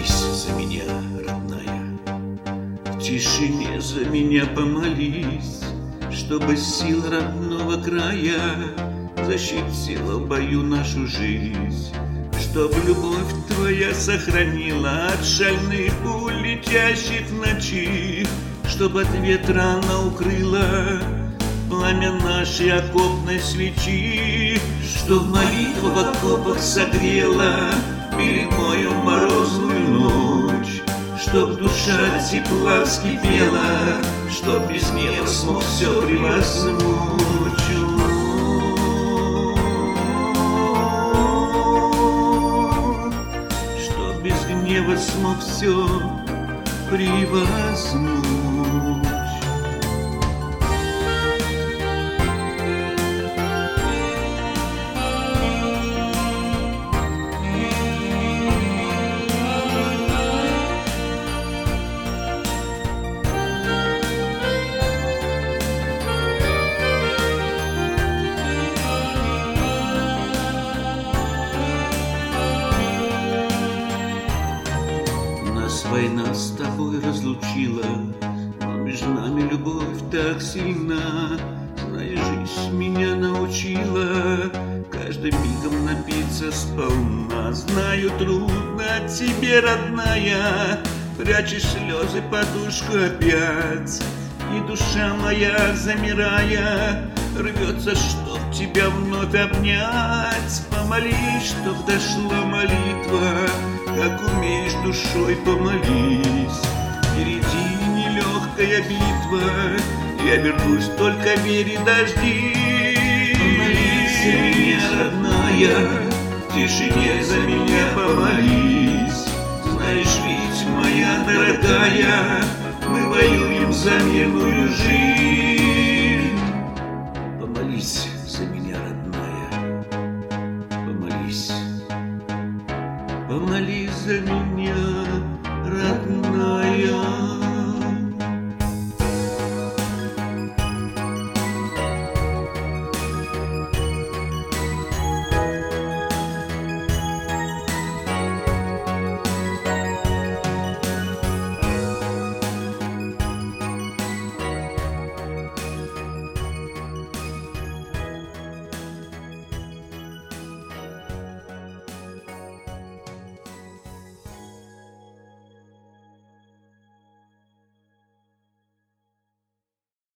Помолись за меня, родная, в тишине за меня помолись, чтобы сила родного края защитила в бою нашу жизнь, чтоб любовь твоя сохранила от шальных пуль, летящих в ночи, чтоб от ветра она укрыла пламя нашей окопной свечи, чтоб молитва в окопах согрела передмою морозную ночь, чтоб душа от тепла вскипела, чтоб без гнева смог все превозмочь. Чтоб без гнева смог все превозмочь. Война с тобой разлучила, но между нами любовь так сильна. Знаешь, жизнь меня научила каждым мигом напиться сполна. Знаю, трудно тебе, родная, прячешь слезы, подушку опять, и душа моя, замирая, рвется, чтоб тебя вновь обнять. Помолись, чтоб дошла молитва, как умеешь, душой помолись. Впереди нелегкая битва, я вернусь, только верь и дожди. Помолись за меня, родная, в тишине за меня помолись. Знаешь, ведь, моя дорогая, мы воюем за мирную жизнь. Помолись за меня, родная, помолись. Помолись за меня, родная.